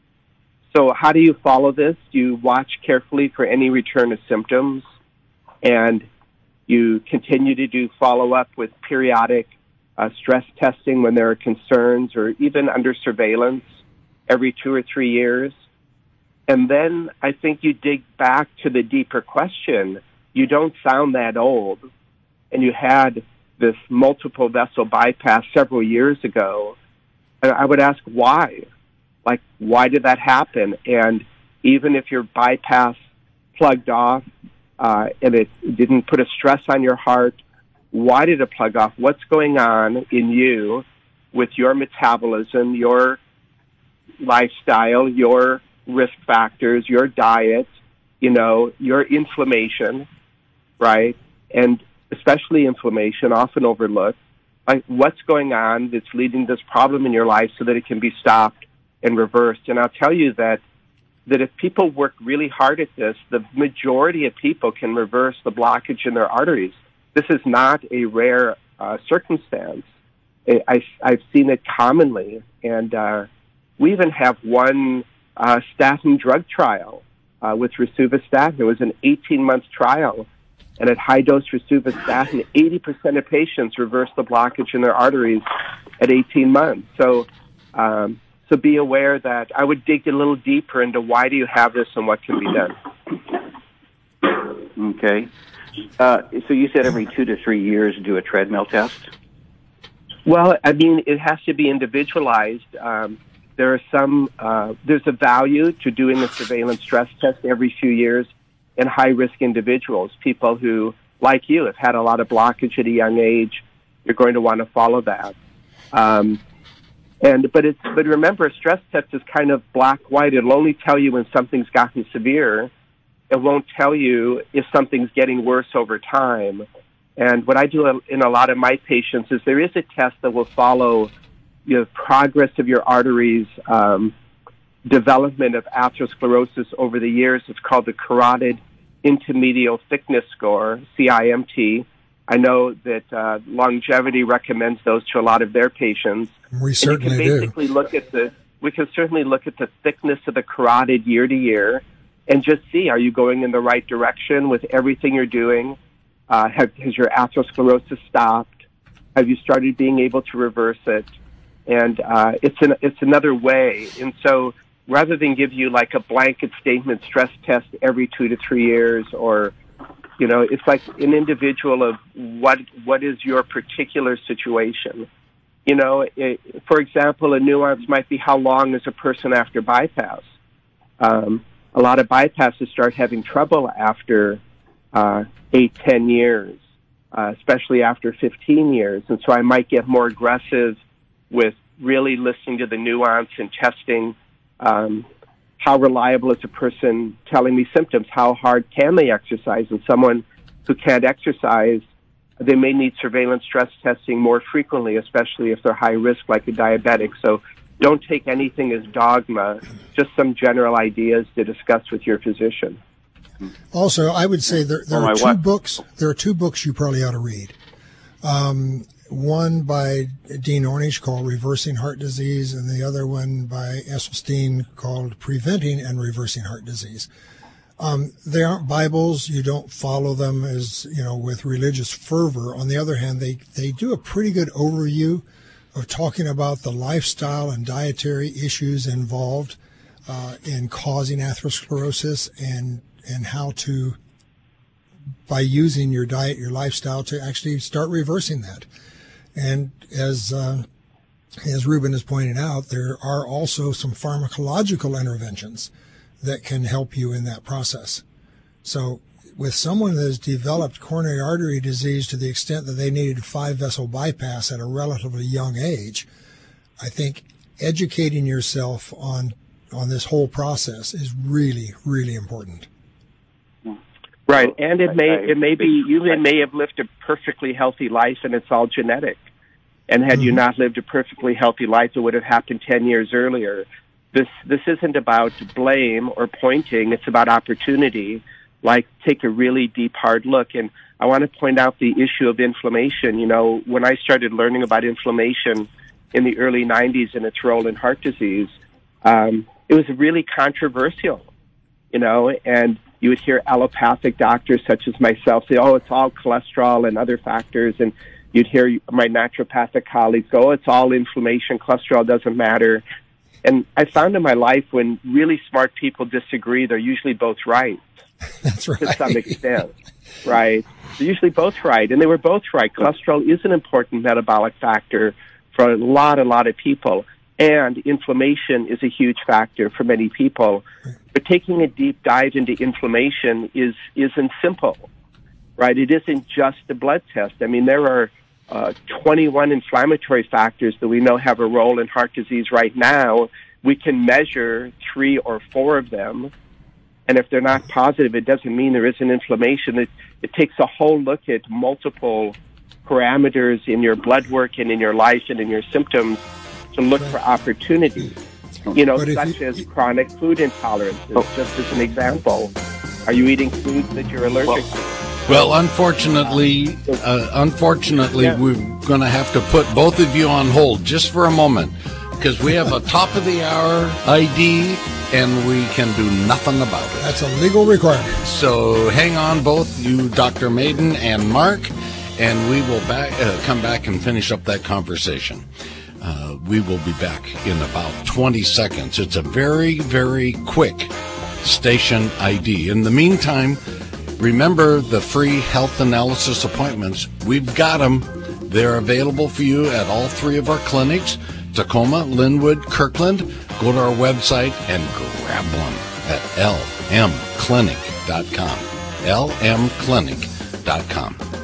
So how do you follow this? You watch carefully for any return of symptoms, and you continue to do follow-up with periodic uh, stress testing when there are concerns, or even under surveillance every two or three years. And then I think you dig back to the deeper question. You don't sound that old, and you had this multiple vessel bypass several years ago. And I would ask why. Like, why did that happen? And even if your bypass plugged off uh, and it didn't put a stress on your heart, why did it plug off? What's going on in you with your metabolism, your lifestyle, your risk factors, your diet, you know, your inflammation, right? And especially inflammation, often overlooked. Like, what's going on that's leading to this problem in your life so that it can be stopped and reversed? And I'll tell you that that if people work really hard at this, the majority of people can reverse the blockage in their arteries. This is not a rare uh, circumstance. I, I've seen it commonly, and uh, we even have one uh, statin drug trial uh, with rosuvastatin. It was an eighteen-month trial, and at high-dose rosuvastatin, eighty percent of patients reversed the blockage in their arteries at eighteen months. So, um, so be aware that I would dig a little deeper into why do you have this and what can be done. Okay. Uh, so you said every two to three years do a treadmill test? Well, I mean, it has to be individualized. Um, there are some, uh, there's a value to doing a surveillance stress test every few years in high-risk individuals, people who, like you, have had a lot of blockage at a young age. You're going to want to follow that. Um, and but it's but remember, a stress test is kind of black-white. It'll only tell you when something's gotten severe. It won't tell you if something's getting worse over time. And what I do in a lot of my patients is there is a test that will follow the progress of your arteries, um, development of atherosclerosis over the years. It's called the Carotid Intermediate Thickness Score, C I M T. I know that uh, Longevity recommends those to a lot of their patients. We certainly and you can basically do. Look at the, we can certainly look at the thickness of the carotid year to year and just see, are you going in the right direction with everything you're doing? Uh, have, has your atherosclerosis stopped? Have you started being able to reverse it? And uh, it's an, it's another way. And so rather than give you like a blanket statement stress test every two to three years, or, you know, it's like an individual of what what is your particular situation. You know, it, for example, a nuance might be how long is a person after bypass. Um, a lot of bypasses start having trouble after uh, eight, ten years, uh, especially after fifteen years. And so I might get more aggressive with really listening to the nuance and testing um, how reliable is a person telling me symptoms, how hard can they exercise. And someone who can't exercise, they may need surveillance stress testing more frequently, especially if they're high risk like a diabetic. So don't take anything as dogma, just some general ideas to discuss with your physician. Also, I would say there, there Oh, are my two what? books. There are two books you probably ought to read. Um, one by Dean Ornish called Reversing Heart Disease, and the other one by Esselstyn called Preventing and Reversing Heart Disease. Um, they aren't Bibles. You don't follow them as, you know, with religious fervor. On the other hand, they, they do a pretty good overview of talking about the lifestyle and dietary issues involved uh, in causing atherosclerosis, and and how to, by using your diet, your lifestyle, to actually start reversing that. And as uh, as Ruben has pointed out, there are also some pharmacological interventions that can help you in that process. So with someone that has developed coronary artery disease to the extent that they needed five-vessel bypass at a relatively young age, I think educating yourself on on this whole process is really, really important. Right, and it may I- it may be you may have lived a perfectly healthy life, and it's all genetic. And had you not lived a perfectly healthy life, it would have happened ten years earlier. This this isn't about blame or pointing; it's about opportunity. Like, take a really deep, hard look. And I want to point out the issue of inflammation. You know, when I started learning about inflammation in the early nineties and its role in heart disease, um, it was really controversial. You know, and you would hear allopathic doctors such as myself say, oh, it's all cholesterol and other factors. And you'd hear my naturopathic colleagues go, oh, it's all inflammation. Cholesterol doesn't matter. And I found in my life when really smart people disagree, they're usually both right. That's right. To some extent, right? They're usually both right. And they were both right. Cholesterol is an important metabolic factor for a lot, a lot of people. And inflammation is a huge factor for many people. But taking a deep dive into inflammation is, isn't simple, right? It isn't just a blood test. I mean, there are uh, twenty-one inflammatory factors that we know have a role in heart disease right now. We can measure three or four of them. And if they're not positive, it doesn't mean there isn't inflammation. It, it takes a whole look at multiple parameters in your blood work and in your life and in your symptoms to look for opportunities, you know, such you, as chronic food intolerances, oh. just as an example. Are you eating foods that you're allergic well, to? Well, unfortunately, uh, unfortunately, Yeah. we're going to have to put both of you on hold just for a moment because we have a top of the hour I D and we can do nothing about it. That's a legal requirement. So hang on, both you, Doctor Maiden and Mark, and we will back, uh, come back and finish up that conversation. Uh, we will be back in about twenty seconds. It's a very, very quick station I D. In the meantime, remember the free health analysis appointments. We've got them. They're available for you at all three of our clinics, Tacoma, Linwood, Kirkland. Go to our website and grab one at l m clinic dot com. l m clinic dot com.